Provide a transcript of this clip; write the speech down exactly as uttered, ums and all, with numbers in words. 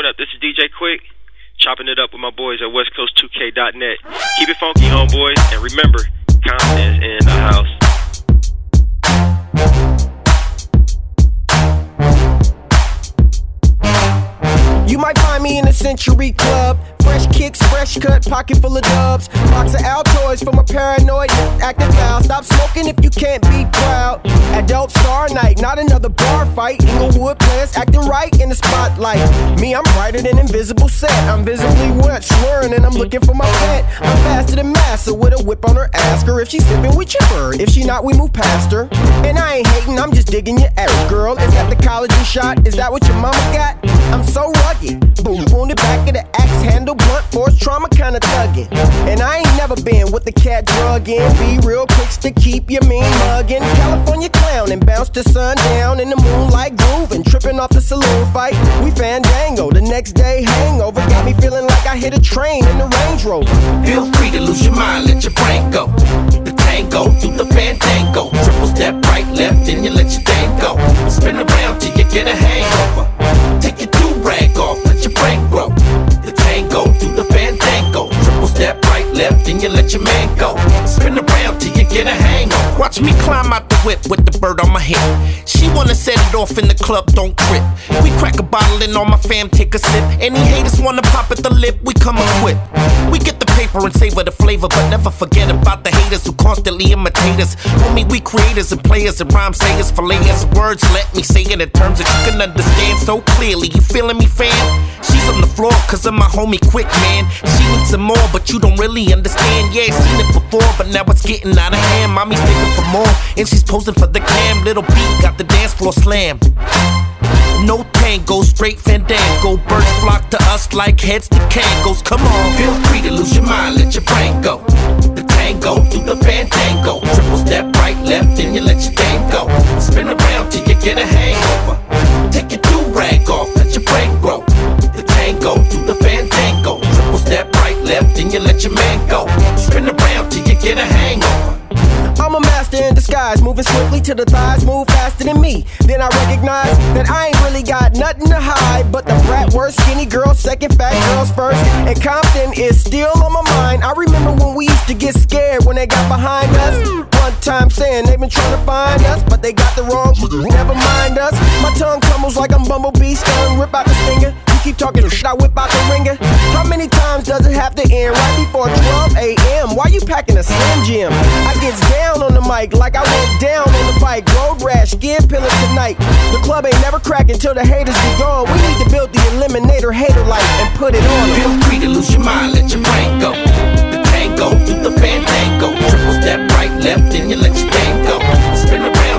up? This is D J Quick, chopping it up with my boys at west coast two k dot net. Keep it funky, homeboys, and remember, confidence in the house. You might find me in the Century Club. Fresh kicks, fresh cut, pocket full of dubs. Box of Altoids for my paranoid, acting foul. Stop smoking if you can't be proud. Adult Star Night, not another bar fight. Inglewood players acting right in the spotlight. Me, I'm brighter than invisible set. I'm visibly wet, slurring, and I'm looking for my pet. I'm faster than Massa with a whip on her. Ask her if she's sipping, we chip her. If she not, we move past her. And I ain't hating, I'm just digging your error, girl. Is that the collagen shot? Is that what your mama got? I'm so rugged. Boom, wounded back of the axe handle, blunt force trauma kinda thuggin'. And I ain't never been with the cat drug in. Be real quicks to keep you mean muggin'. California clown and bounce to sundown in the moonlight groovin', trippin' off the saloon fight. We fandango, the next day hangover got me feeling like I hit a train in the Range Rover. Feel free to lose your mind, let your brain go. The tango through the fandango. Triple step right, left, and you let your thing go. Spin around till you get a hangover. Take your do-rag off, let your brain grow. The tango through the fandango. Triple step right, left, and you let your man go. Spin around till you get a hangover. Watch me climb out the whip with the bird on my hip. She wanna set it off in the club, don't trip. We crack a bottle and all my fam take a sip. Any haters wanna pop at the lip, we come equipped. We get the paper and savor the flavor, but never forget about the haters who constantly imitate us. Homie, we creators and players and rhyme sayers, filleters words. Let me say it in terms that you can understand so clearly. You feeling me, fam? She's on the floor cause of my homie Quick, man. She needs some more, but you don't really understand. Yeah, seen it before, but now it's getting out of hand. Mommy's thinking for more, and she's posing for the cam. Little beat got the dance floor slam. No tango, straight fandango. Birds flock to us like heads to cangos. Come on, feel free to lose your mind, let your brain go. The tango through the fandango. Triple step right, left, and you let your thing go. Spin around till you get a hangover. Take your do-rag off, let your brain grow. The tango through the fandango. Triple step right, left, and you let your man go. Spin around till you get a hangover. I'm a master in disguise, moving swiftly to the thighs, move faster than me. Then I recognize that I ain't really got nothing to hide, but the bratwurst, skinny girls, second, fat girls first. And Compton is still on my mind. I remember when we used to get scared when they got behind us. One time saying they've been trying to find us, but they got the wrong, never mind us. My tongue tumbles like I'm Bumblebee, stung, rip out the stinger. You keep talking shit, I whip out the ringer. How many times does it have to end? Right before twelve a.m. Why you packing a Slim Jim? I get down on the mic like I went down on the bike. Road rash, skin pillar tonight. The club ain't never cracking till the haters be gone. We need to build the eliminator hater light and put it on. Feel free to lose your mind, let your brain go. The tango through the fandango. Triple step right, left, and you let your thing go. Spin around